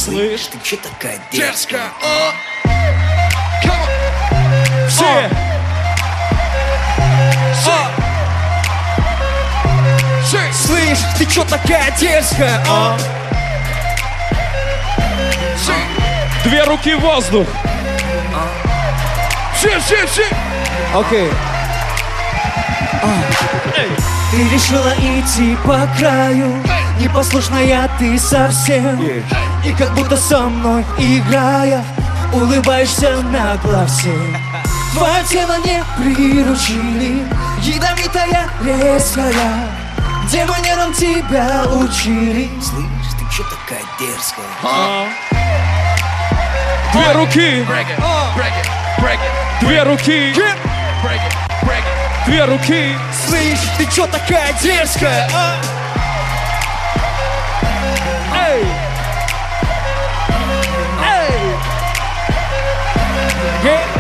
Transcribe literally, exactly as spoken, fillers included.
Слышь, ты чё такая дерзкая? дерзкая? А? Все! Слышь, ты чё такая дерзкая? А? Две руки в воздух. Все, все, все. Окей. Ты решила идти по краю, непослушная ты совсем. И как будто со мной играя, улыбаешься нагло всем. Твое тело не приручили, ядовитая, резкая. Где манерам тебя учили? Слышь, ты чё такая дерзкая? А? Две руки. Две руки. Две руки. Слышь, ты чё такая дерзкая? А? Эй! Эй! Yeah.